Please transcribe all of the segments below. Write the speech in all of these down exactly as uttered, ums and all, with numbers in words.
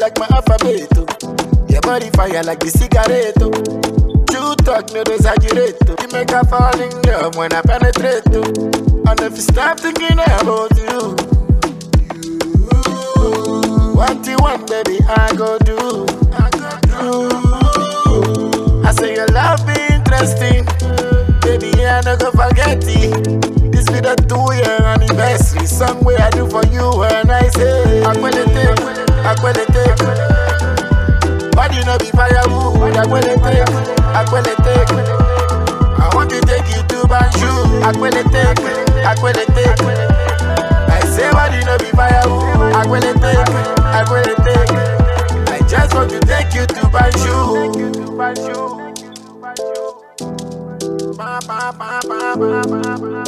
like my alphabet. Oh. Your body fire like the cigarette. Oh. You talk, no exaggerate. Oh. You make her fall in love when I penetrate. Oh. And if you stop thinking about you, what you want, baby, I go do. I go do. I say your love be interesting, baby, I no go forget it. This be the two-year anniversary song where I do for you when I say I will take, I will take. But you know be firewood, I will take, I will take. I want to take you to Banjul, I will take, I will take. I say what you know be firewood, I will take, I will take. I just want to take you to Banjul, Banjul. Ba, ba, ba, ba, ba, ba, ba.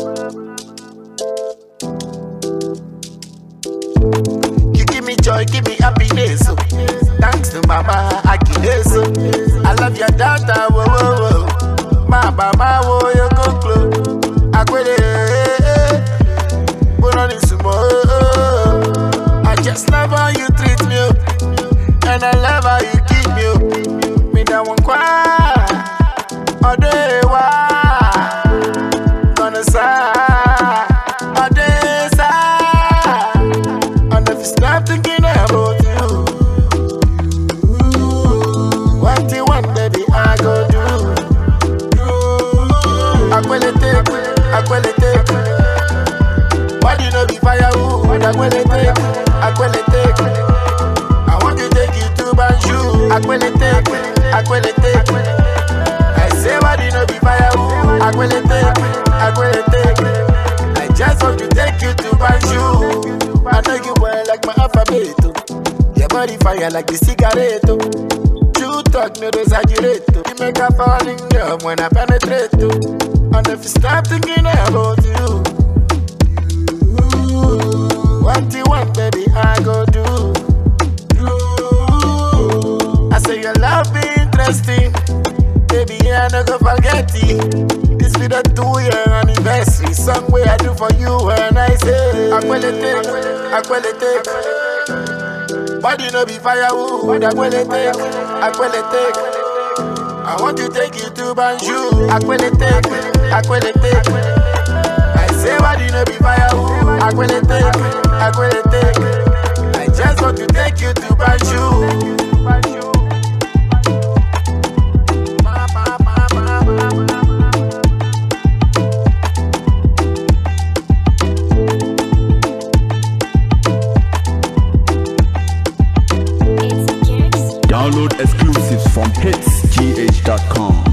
You give me joy, give me happiness. Oh. Thanks to Mama Agnes. Oh. I love your daughter. Whoa, whoa, whoa. Ma, mama, whoa, you go close. I quit it. Put on this more. I just love how you treat me. And I love how you keep me. Me that one cry. All day, why? Gonna sigh. All day, sigh. And if you stop thinking about you, what you want, baby, I go do. I will take, I will take. Why do you know be firewood? I will take, I will take. I want to take you to Banjul. I will take, I will take. Say what you know be firewood. I will take, I will take. I just want to take you to Banjul. I know you well like my alphabet. Oh. Your body fire like the cigarette. Oh. You talk, no exaggerate. Oh. You make her fall in love when I penetrate. Oh. And if you stop thinking about you, what you want, baby, I go do. I say your love be interesting, baby, I no go forget it. This be the two-year anniversary song where I do for you when I say I will take, I will take. But you know be firewood, I will take, I will take. I want to take you to Banjul, I will take, I will take. I say what you know be firewood, I will take, I will take. I just want to take you to Banjul, Banjul. Download exclusives from hits g h dot com.